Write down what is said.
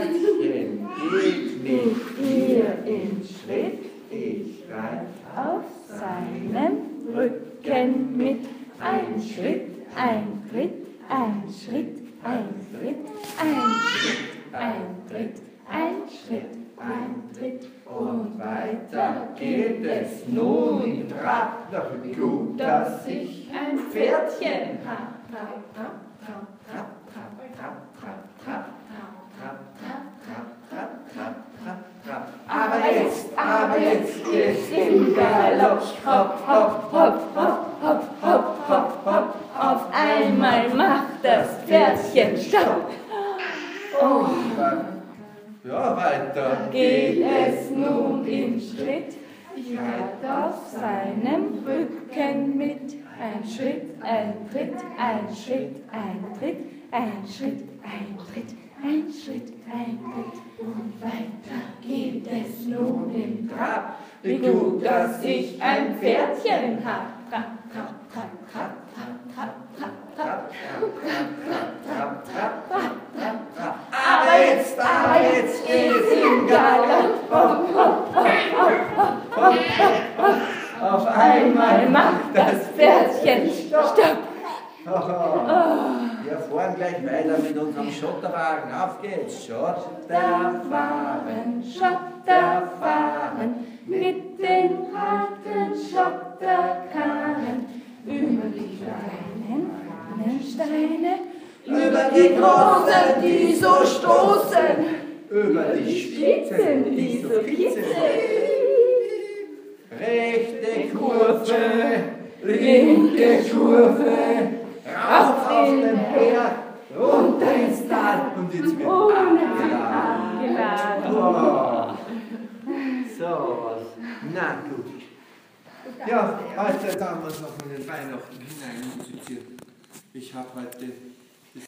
Pferdchen geht mit mir in Schritt, ich reite auf seinem Rücken mit. Ein Schritt, ein Tritt, ein Schritt, ein Tritt, ein Schritt, ein Tritt, ein Schritt, ein Tritt. und weiter geht es nun im Trab. Doch wie gut, dass ich ein Pferdchen hab. Trab, trab, trab, trab, trab, trab, trab, trab. Aber jetzt geht's im Galopp. Hopp, hopp, hopp, hopp, hopp, hopp, hopp, hopp. Auf einmal macht das Pferdchen Stopp. Oh, ja, weiter geht es nun im Schritt. Ich reite auf seinem Rücken mit. Ein Schritt, ein Tritt, ein Schritt, ein Tritt, ein Schritt, ein Tritt, ein Schritt, ein Tritt. Und weiter geht es nun im Trab. Wie gut, dass ich ein Pferdchen hab. Trab, trab, trab, trab, trab, trab, trab, trab, trab, trab, trab. Aber jetzt geht's im Galopp. Hopp, hopp, hopp, hopp, hopp, hopp, hopp. Auf einmal macht das Pferdchen Stopp. Wir fahren gleich weiter mit unserem Schotterwagen. Auf geht's. Schotterfahren, Schotterfahren, mit den harten Schotterkarren, über die kleinen Steine, über die großen, die so stoßen, Über die Spitzen, die so kitzeln. rechte Kurve, linke Kurve, rauf auf den Berg, runter ins Tal und jetzt wird abgeladen. Oh. So was. Na gut. Ja, heute haben wir es noch in den Weihnachten hinein musiziert. Ich habe heute